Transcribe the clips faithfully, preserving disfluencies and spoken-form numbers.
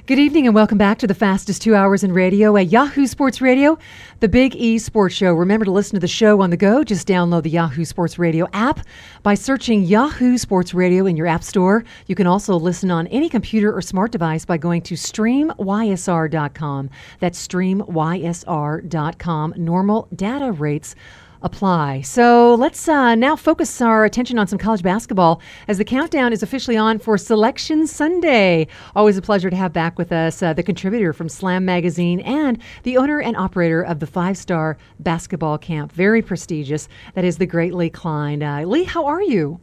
Good evening and welcome back to the fastest two hours in radio at Yahoo Sports Radio, the Big E Sports Show. Remember to listen to the show on the go. Just download the Yahoo Sports Radio app by searching Yahoo Sports Radio in your app store. You can also listen on any computer or smart device by going to stream y s r dot com. That's stream y s r dot com. Normal data rates apply. So let's uh, now focus our attention on some college basketball as the countdown is officially on for Selection Sunday. Always a pleasure to have back with us uh, the contributor from Slam Magazine and the owner and operator of the five-star basketball camp. Very prestigious. That is the great Lee Klein. Uh, Lee, how are you?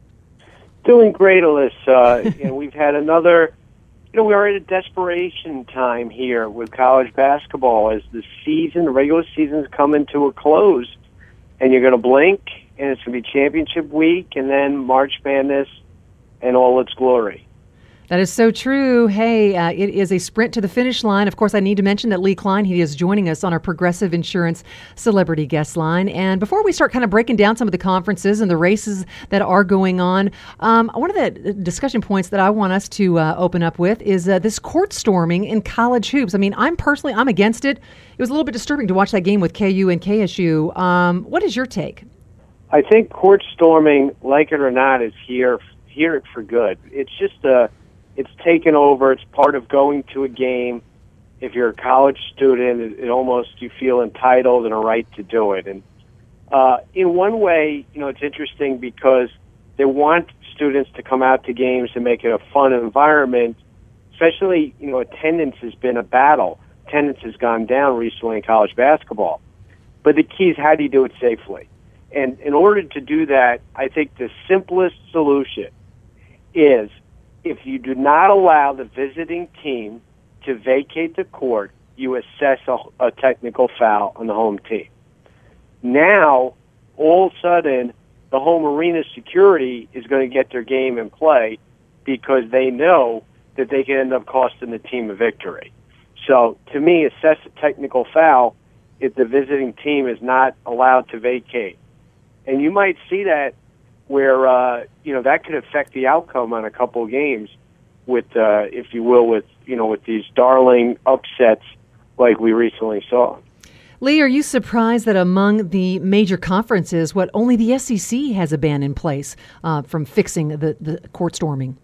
Doing great, Alyssa. Uh, and we've had another, you know, we are at a desperation time here with college basketball as the season, the regular season is coming to a close. And you're going to blink, and it's going to be championship week, and then March Madness and all its glory. That is so true. Hey, uh, it is a sprint to the finish line. Of course, I need to mention that Lee Klein, he is joining us on our Progressive Insurance Celebrity Guest Line. And before we start kind of breaking down some of the conferences and the races that are going on, um, one of the discussion points that I want us to uh, open up with is uh, this court storming in college hoops. I mean, I'm personally, I'm against it. It was a little bit disturbing to watch that game with K U and K S U. Um, what is your take? I think court storming, like it or not, is here, here for good. It's just a... It's taken over. It's part of going to a game. If you're a college student, it, it almost you feel entitled and a right to do it. And uh, in one way, you know, it's interesting because they want students to come out to games and make it a fun environment. Especially, you know, attendance has been a battle. Attendance has gone down recently in college basketball. But the key is how do you do it safely? And in order to do that, I think the simplest solution is if you do not allow the visiting team to vacate the court, you assess a, a technical foul on the home team. Now, all of a sudden, the home arena security is going to get their game in play because they know that they can end up costing the team a victory. So, to me, assess a technical foul if the visiting team is not allowed to vacate. And you might see that where, uh, you know, that could affect the outcome on a couple of games with, uh, if you will, with, you know, with these darling upsets like we recently saw. Lee, are you surprised that among the major conferences, what only the S E C has a ban in place uh, from fixing the, the court storming?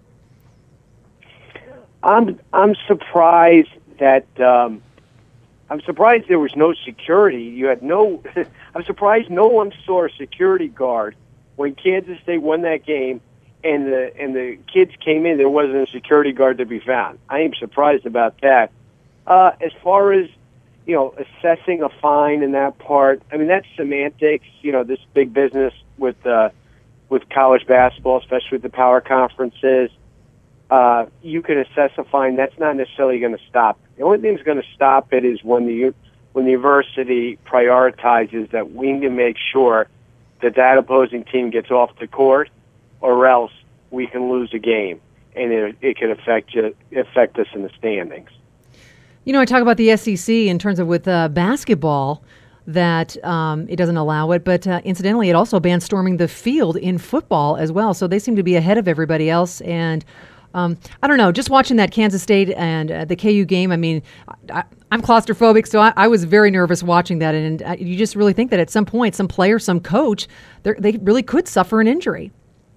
I'm, I'm surprised that, um, I'm surprised there was no security. You had no, I'm surprised no one saw a security guard when Kansas State won that game and the and the kids came in, there wasn't a security guard to be found. I am surprised about that. Uh, as far as, you know, assessing a fine in that part, I mean, that's semantics, you know, this big business with uh, with college basketball, especially with the power conferences. Uh, you can assess a fine. That's not necessarily going to stop it. The only thing that's going to stop it is when the when the university prioritizes that we need to make sure that that opposing team gets off the court, or else we can lose a game, and it, it can affect you, affect us in the standings. You know, I talk about the S E C in terms of with uh, basketball, that um, it doesn't allow it, but uh, incidentally, it also bans storming the field in football as well. So they seem to be ahead of everybody else. And um, I don't know, just watching that Kansas State and uh, the K U game, I mean, I, I'm claustrophobic, so I, I was very nervous watching that. And uh, you just really think that at some point, some player, some coach, they really could suffer an injury.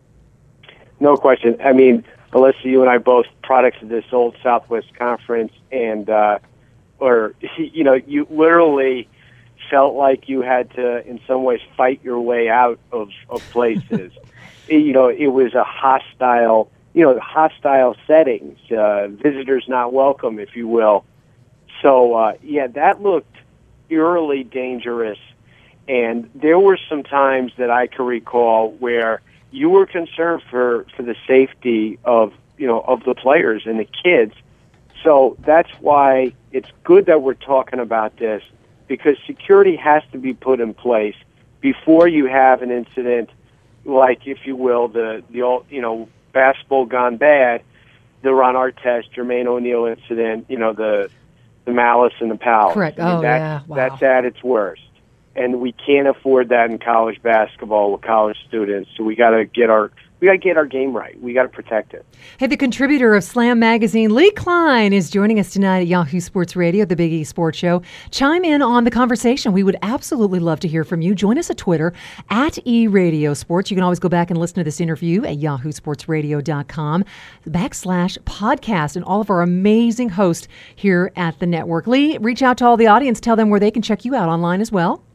No question. I mean, Alyssa, you and I both products of this old Southwest Conference, and uh, or you know, you literally felt like you had to, in some ways, fight your way out of, of places. it, you know, it was a hostile, you know, hostile settings, uh, visitors not welcome, if you will. So, uh, yeah, that looked eerily dangerous, and there were some times that I can recall where you were concerned for, for the safety of, you know, of the players and the kids. So that's why it's good that we're talking about this, because security has to be put in place before you have an incident like, if you will, the, the you know, basketball gone bad, the Ron Artest, Jermaine O'Neal incident, you know, the the malice and the power. Correct. I mean, oh, that's, yeah. Wow. That's at its worst. And we can't afford that in college basketball with college students. So we got to get our we got to get our game right. We got to protect it. Hey, the contributor of Slam Magazine, Lee Klein, is joining us tonight at Yahoo Sports Radio, the Big E Sports Show. Chime in on the conversation. We would absolutely love to hear from you. Join us at Twitter, at E Radio Sports. You can always go back and listen to this interview at yahoo sports radio dot com backslash podcast and all of our amazing hosts here at the network. Lee, reach out to all the audience. Tell them where they can check you out online as well.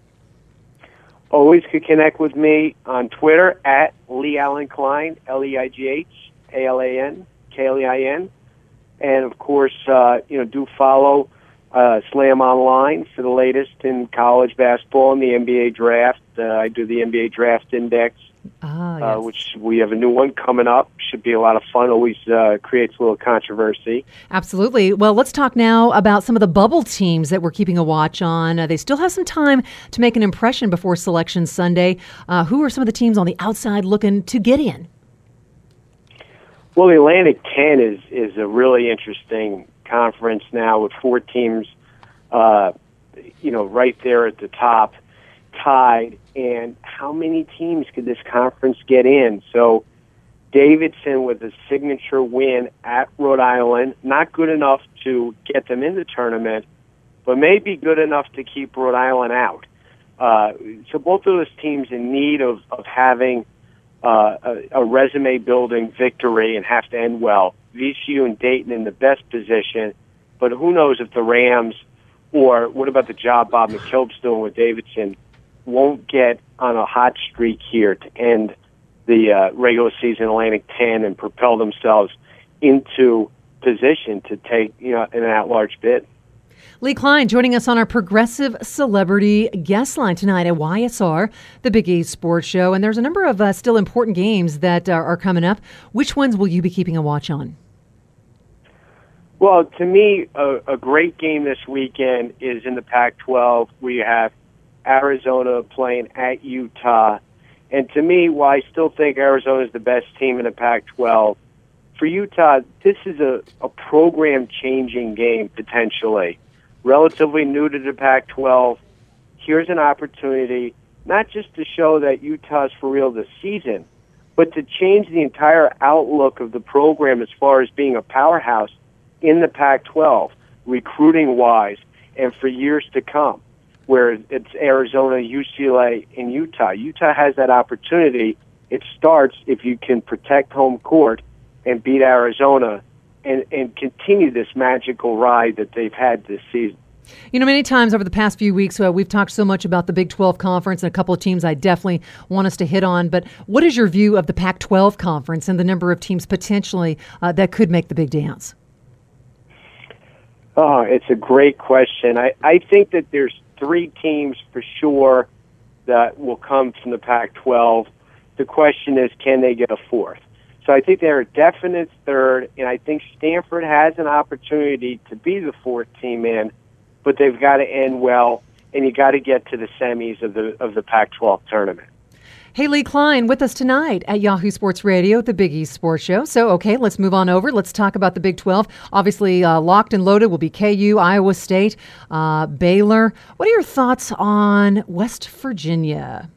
Always could connect with me on Twitter at Lee Allen Klein, L E I G H A L A N K L E I N. And, of course, uh, you know, do follow uh, Slam Online for the latest in college basketball and the N B A draft. Uh, I do the N B A Draft Index, ah, yes. uh, which we have a new one coming up. Should be a lot of fun. Always uh, creates a little controversy. Absolutely. Well, let's talk now about some of the bubble teams that we're keeping a watch on. Uh, they still have some time to make an impression before Selection Sunday. Uh, who are some of the teams on the outside looking to get in? Well, the Atlantic ten is, is a really interesting conference now with four teams, uh, you know, right there at the top, tied. And how many teams could this conference get in? So Davidson with a signature win at Rhode Island, not good enough to get them in the tournament, but maybe good enough to keep Rhode Island out. Uh, so both of those teams in need of, of having uh, a, a resume-building victory and have to end well. V C U and Dayton in the best position, but who knows if the Rams or what about the job Bob McKillop's doing with Davidson won't get on a hot streak here to end the uh, regular season Atlantic ten and propel themselves into position to take, you know, an at-large bid. Lee Klein joining us on our Progressive Celebrity guest line tonight at Y S R, the Big E Sports Show. And there's a number of uh, still important games that uh, are coming up. Which ones will you be keeping a watch on? Well, to me, a, a great game this weekend is in the Pac twelve. We have Arizona playing at Utah. And to me, while I still think Arizona is the best team in the Pac twelve, for Utah, this is a, a program-changing game, potentially. Relatively new to the Pac twelve. Here's an opportunity, not just to show that Utah's for real this season, but to change the entire outlook of the program as far as being a powerhouse in the Pac twelve, recruiting-wise, and for years to come, where it's Arizona, U C L A, and Utah. Utah has that opportunity. It starts if you can protect home court and beat Arizona and, and continue this magical ride that they've had this season. You know, many times over the past few weeks, uh, we've talked so much about the Big twelve Conference and a couple of teams I definitely want us to hit on. But what is your view of the Pac twelve Conference and the number of teams potentially uh, that could make the big dance? Oh, it's a great question. I, I think that there's three teams for sure that will come from the Pac twelve. The question is, can they get a fourth? So I think they're a definite third, and I think Stanford has an opportunity to be the fourth team in, but they've got to end well, and you got to get to the semis of the of the Pac twelve tournament. Hey, Lee Klein with us tonight at Yahoo Sports Radio, the Big East Sports Show. So, okay, let's move on over. Let's talk about the Big twelve. Obviously, uh, locked and loaded will be K U, Iowa State, uh, Baylor. What are your thoughts on West Virginia?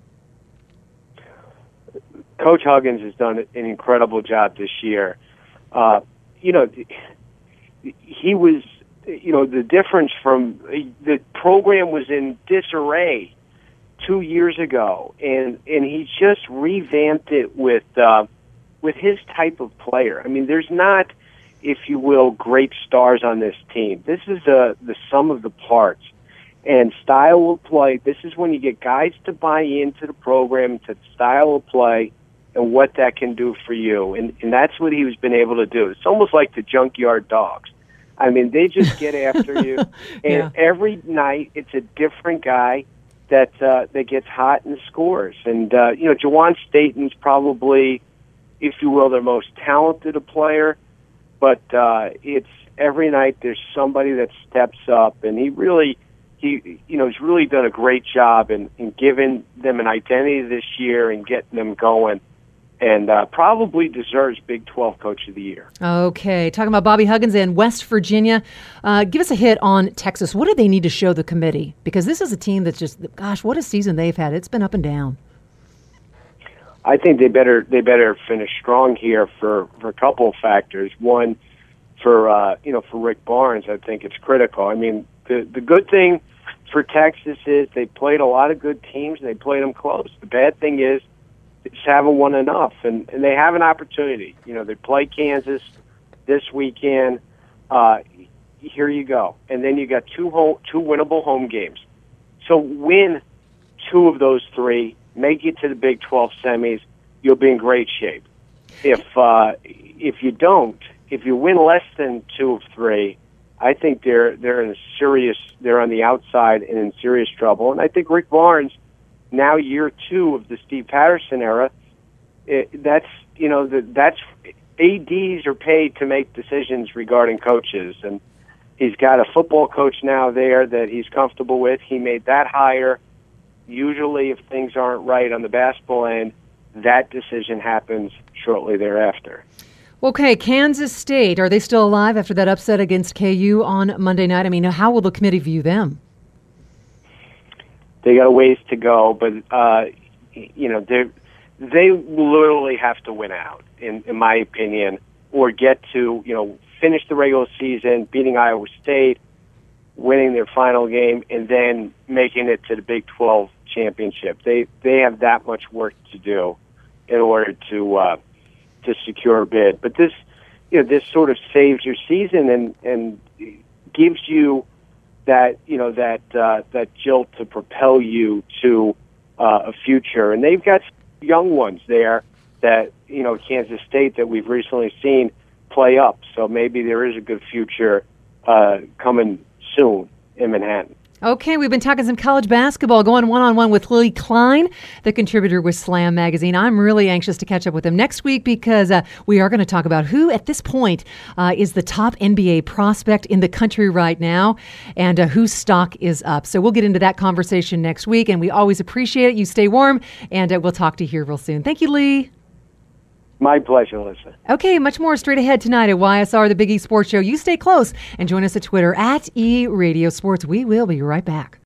Coach Huggins has done an incredible job this year. Uh, you know, he was, you know, the difference from the program was in disarray two years ago, and and he just revamped it with uh, with his type of player. I mean, there's not, if you will, great stars on this team. This is uh, the sum of the parts. And style of play, this is when you get guys to buy into the program, to the style of play, and what that can do for you. And, and that's what he's been able to do. It's almost like the junkyard dogs. I mean, they just get after you. And yeah. every night it's a different guy that uh, that gets hot and scores. And, uh, you know, Jawan Staten's probably, if you will, their most talented player. But uh, it's every night there's somebody that steps up. And he really, he you know, he's really done a great job in, in giving them an identity this year and getting them going. And uh, probably deserves Big twelve Coach of the Year. Okay, talking about Bobby Huggins and West Virginia. Uh, give us a hit on Texas. What do they need to show the committee? Because this is a team that's just, gosh, what a season they've had. It's been up and down. I think they better they better finish strong here for, for a couple of factors. One, for uh, you know for Rick Barnes, I think it's critical. I mean, the the good thing for Texas is they played a lot of good teams and they played them close. The bad thing is they just haven't won enough, and, and they have an opportunity. You know, they play Kansas this weekend. Uh, here you go, and then you got two home, two winnable home games. So win two of those three, make it to the Big twelve semis. You'll be in great shape. If uh, if you don't, if you win less than two of three, I think they're they're in a serious. They're on the outside and in serious trouble. And I think Rick Barnes, now year two of the Steve Patterson era, it, that's you know the, that's A Ds are paid to make decisions regarding coaches, and he's got a football coach now there that he's comfortable with. He made that hire. Usually, if things aren't right on the basketball end, that decision happens shortly thereafter. Okay, Kansas State, are they still alive after that upset against K U on Monday night? I mean, how will the committee view them? They got a ways to go, but uh, you know they they literally have to win out, in, in my opinion, or get to you know finish the regular season, beating Iowa State, winning their final game, and then making it to the Big twelve championship. They they have that much work to do in order to uh, to secure a bid. But this, you know, this sort of saves your season and and gives you that you know that uh, that jilt to propel you to uh, a future. And they've got young ones there that you know Kansas State that we've recently seen play up. So maybe there is a good future uh, coming soon in Manhattan. Okay, we've been talking some college basketball, going one-on-one with Lee Klein, the contributor with Slam Magazine. I'm really anxious to catch up with him next week because uh, we are going to talk about who, at this point, uh, is the top N B A prospect in the country right now and uh, whose stock is up. So we'll get into that conversation next week, and we always appreciate it. You stay warm, and uh, we'll talk to you here real soon. Thank you, Lee. My pleasure, Lisa. Okay, much more straight ahead tonight at Y S R, the Big E Sports Show. You stay close and join us at Twitter at E Radio Sports. We will be right back.